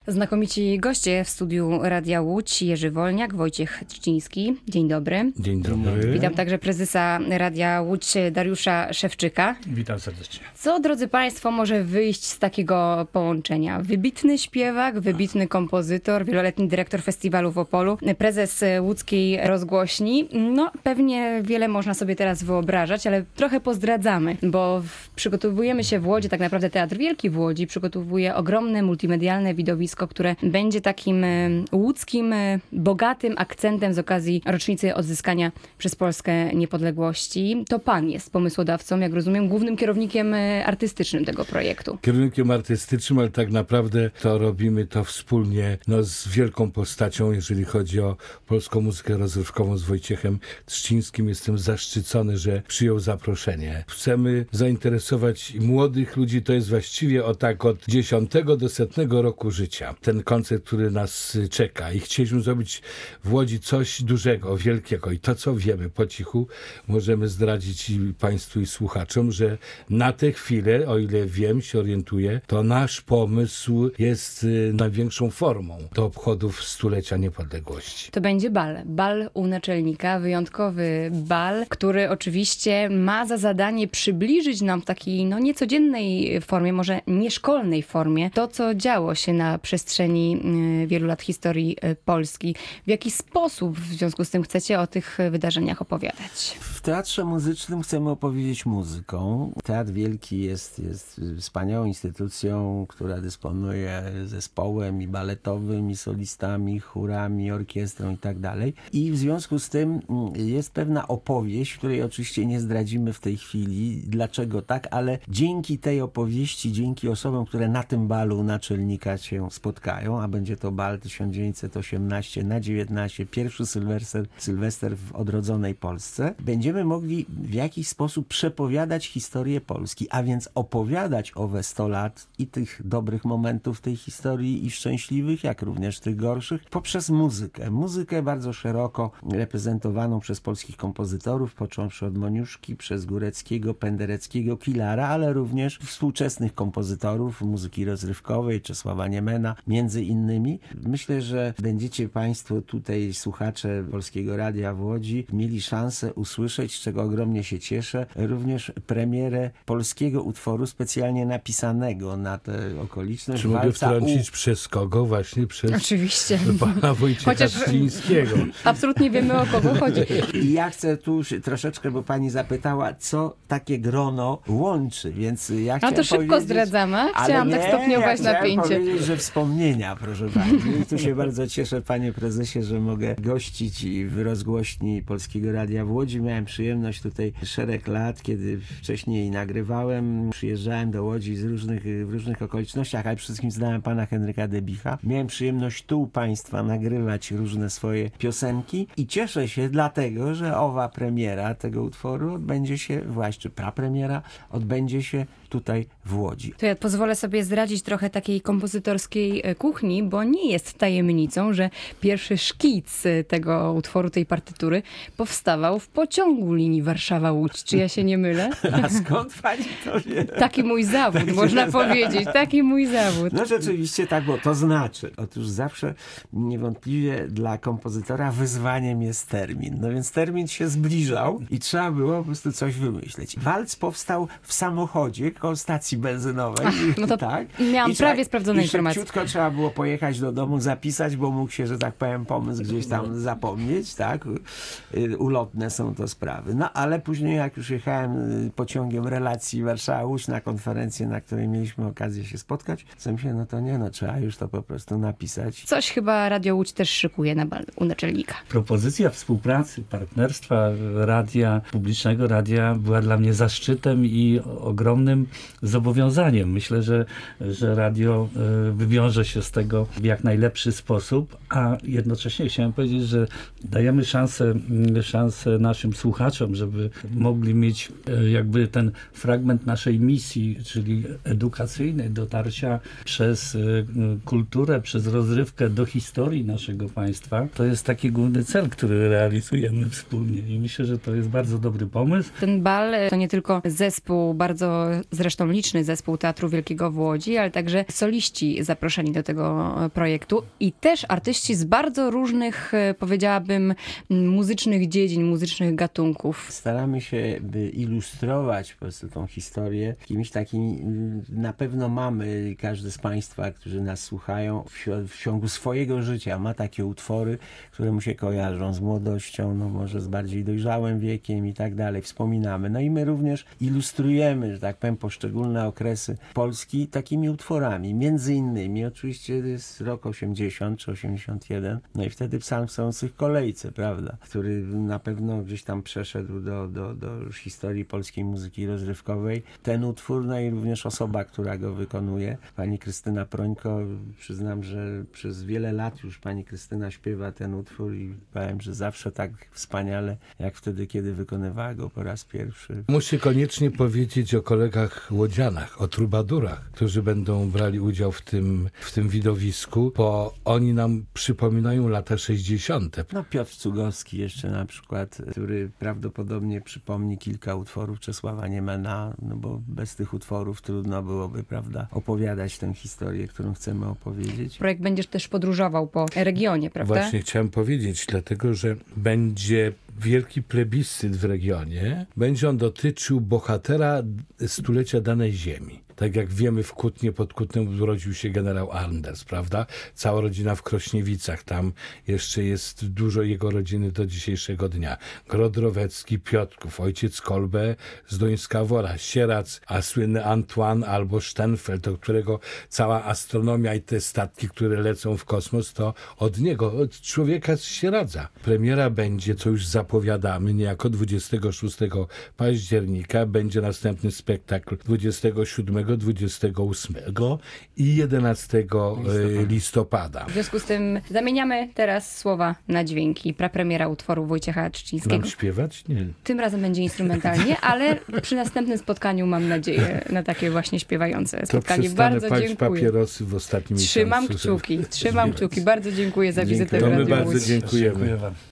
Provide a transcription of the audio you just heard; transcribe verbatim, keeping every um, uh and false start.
Znakomici goście w studiu Radia Łódź, Jerzy Wolniak, Wojciech Trzciński. Dzień dobry. Dzień dobry. Witam także prezesa Radia Łódź, Dariusza Szewczyka. Witam serdecznie. Co, drodzy państwo, może wyjść z takiego połączenia? Wybitny śpiewak, wybitny kompozytor, wieloletni dyrektor festiwalu w Opolu, prezes łódzkiej rozgłośni. No, pewnie wiele można sobie teraz wyobrażać, ale trochę pozdradzamy, bo przygotowujemy się w Łodzi, tak naprawdę Teatr Wielki w Łodzi przygotowuje ogromne multimedialne widowisko, które będzie takim łódzkim, bogatym akcentem z okazji rocznicy odzyskania przez Polskę niepodległości. To pan jest pomysłodawcą, jak rozumiem, głównym kierownikiem artystycznym tego projektu. Kierownikiem artystycznym, ale tak naprawdę to robimy to wspólnie no, z wielką postacią, jeżeli chodzi o polską muzykę rozrywkową, z Wojciechem Trzcińskim. Jestem zaszczycony, że przyjął zaproszenie. Chcemy zainteresować młodych ludzi, to jest właściwie o tak od dziesiątego do setnego roku życia. Ten koncert, który nas czeka i chcieliśmy zrobić w Łodzi coś dużego, wielkiego i to, co wiemy po cichu, możemy zdradzić i państwu i słuchaczom, że na tę chwilę, o ile wiem, się orientuję, to nasz pomysł jest największą formą do obchodów stulecia niepodległości. To będzie bal. Bal u naczelnika, wyjątkowy bal, który oczywiście ma za zadanie przybliżyć nam w takiej no niecodziennej formie, może nieszkolnej formie, to, co działo się na przestrzeni wielu lat historii Polski. W jaki sposób w związku z tym chcecie o tych wydarzeniach opowiadać? W Teatrze Muzycznym chcemy opowiedzieć muzyką. Teatr Wielki jest, jest wspaniałą instytucją, która dysponuje zespołem i baletowym, i solistami, chórami, orkiestrą i tak dalej. I w związku z tym jest pewna opowieść, której oczywiście nie zdradzimy w tej chwili, dlaczego tak, ale dzięki tej opowieści, dzięki osobom, które na tym balu naczelnika się spotkają, a będzie to bal tysiąc dziewięćset osiemnasty na dziewiętnaście, pierwszy Sylwester, Sylwester w odrodzonej Polsce, będziemy mogli w jakiś sposób przepowiadać historię Polski, a więc opowiadać owe sto lat i tych dobrych momentów tej historii i szczęśliwych, jak również tych gorszych, poprzez muzykę. Muzykę bardzo szeroko reprezentowaną przez polskich kompozytorów, począwszy od Moniuszki, przez Góreckiego, Pendereckiego, Kilara, ale również współczesnych kompozytorów muzyki rozrywkowej, Czesława Niemena, między innymi. Myślę, że będziecie państwo tutaj, słuchacze Polskiego Radia w Łodzi, mieli szansę usłyszeć, z czego ogromnie się cieszę, również premierę polskiego utworu specjalnie napisanego na tę okoliczność. Czy mogę wtrącić u... przez kogo? Właśnie przez Oczywiście. pana Wojciecha Chociaż Trzcińskiego. Absolutnie wiemy, o kogo chodzi. I ja chcę tu troszeczkę, bo pani zapytała, co takie grono łączy, więc ja chciałem A to szybko zdradzamy. Chciałam nie, tak stopniować ja napięcie. Chciałem powiedzieć, że wspomnienia, proszę pani. I tu się bardzo cieszę, panie prezesie, że mogę gościć w rozgłośni Polskiego Radia w Łodzi. Miałem przyjemność tutaj szereg lat, kiedy wcześniej nagrywałem, przyjeżdżałem do Łodzi z różnych, w różnych okolicznościach, ale przede wszystkim znałem pana Henryka Debicha. Miałem przyjemność tu u państwa nagrywać różne swoje piosenki i cieszę się dlatego, że owa premiera tego utworu odbędzie się, właśnie prapremiera, odbędzie się tutaj w Łodzi. To ja pozwolę sobie zdradzić trochę takiej kompozytorskiej kuchni, bo nie jest tajemnicą, że pierwszy szkic tego utworu, tej partytury powstawał w pociągu linii Warszawa-Łódź. Czy ja się nie mylę? A skąd pani to wie? Taki mój zawód, tak można powiedzieć. Taki mój zawód. No rzeczywiście tak było. To znaczy, otóż zawsze niewątpliwie dla kompozytora wyzwaniem jest termin. No więc termin się zbliżał i trzeba było po prostu coś wymyśleć. Walc powstał w samochodzie koło stacji benzynowej. Ach, no to tak. miałam I prawie trzeba, sprawdzone i informacje. szybciutko trzeba było pojechać do domu, zapisać, bo mógł się, że tak powiem, pomysł gdzieś tam zapomnieć, tak. Ulotne są to sprawy. No ale później, jak już jechałem pociągiem relacji Warszawa-Łódź na konferencję, na której mieliśmy okazję się spotkać, co myślę, no to nie, no trzeba już to po prostu napisać. Coś chyba Radio Łódź też szykuje na bal u naczelnika. Propozycja współpracy, partnerstwa radia, publicznego radia była dla mnie zaszczytem i ogromnym zobowiązaniem. Myślę, że, że radio wywiąże się z tego w jak najlepszy sposób, a jednocześnie chciałem powiedzieć, że dajemy szansę, szansę naszym słuchaczom, żeby mogli mieć jakby ten fragment naszej misji, czyli edukacyjnej, dotarcia przez kulturę, przez rozrywkę do historii naszego państwa. To jest taki główny cel, który realizujemy wspólnie i myślę, że to jest bardzo dobry pomysł. Ten bal to nie tylko zespół bardzo zresztą liczny zespół Teatru Wielkiego w Łodzi, ale także soliści zaproszeni do tego projektu i też artyści z bardzo różnych, powiedziałabym, muzycznych dziedzin, muzycznych gatunków. Staramy się by ilustrować po prostu tą historię kimś takim, na pewno mamy, każdy z Państwa, którzy nas słuchają, w, w ciągu swojego życia ma takie utwory, które mu się kojarzą z młodością, no może z bardziej dojrzałym wiekiem i tak dalej, wspominamy. No i my również ilustrujemy, że tak powiem, poszczególne okresy Polski takimi utworami. Między innymi oczywiście jest rok osiemdziesiąty czy osiemdziesiąty jeden, no i wtedy Psalm stojących w kolejce, prawda, który na pewno gdzieś tam przeszedł do, do, do historii polskiej muzyki rozrywkowej. Ten utwór, no i również osoba, która go wykonuje, pani Krystyna Prońko. Przyznam, że przez wiele lat już pani Krystyna śpiewa ten utwór i powiem, że zawsze tak wspaniale, jak wtedy, kiedy wykonywała go po raz pierwszy. Muszę koniecznie powiedzieć o kolegach łodzianach, o trubadurach, którzy będą brali udział w tym, w tym widowisku, bo oni nam przypominają lata sześćdziesiąte. No Piotr Cugowski jeszcze na przykład, który prawdopodobnie przypomni kilka utworów Czesława Niemena, no bo bez tych utworów trudno byłoby, prawda, opowiadać tę historię, którą chcemy opowiedzieć. Projekt będziesz też podróżował po regionie, prawda? Właśnie chciałem powiedzieć, dlatego że będzie wielki plebiscyt w regionie. Będzie on dotyczył bohatera stulecia danej ziemi. Tak jak wiemy, w Kutnie, pod Kutnem urodził się generał Anders, prawda? Cała rodzina w Krośniewicach, tam jeszcze jest dużo jego rodziny do dzisiejszego dnia. Grodrowecki, Piotrków, ojciec Kolbe z Dońska-Wora, Sierac, a słynny Antoine albo Steinfeld, do którego cała astronomia i te statki, które lecą w kosmos, to od niego, od człowieka z Sieradza. Premiera będzie, co już zapowiadamy, niejako dwudziestego szóstego października, będzie następny spektakl dwudziestego siódmego, dwudziestego ósmego i jedenastego listopada. W związku z tym zamieniamy teraz słowa na dźwięki. Prapremiera utworu Wojciecha Trzcińskiego. Mam śpiewać? Nie. Tym razem będzie instrumentalnie, ale przy następnym spotkaniu mam nadzieję na takie właśnie śpiewające spotkanie. To bardzo palić dziękuję. papierosy w ostatnim Trzymam miesiącu. kciuki, trzymam kciuki. Bardzo dziękuję za wizytę w To my Radiu bardzo Łódź. dziękujemy. Dziękuję wam.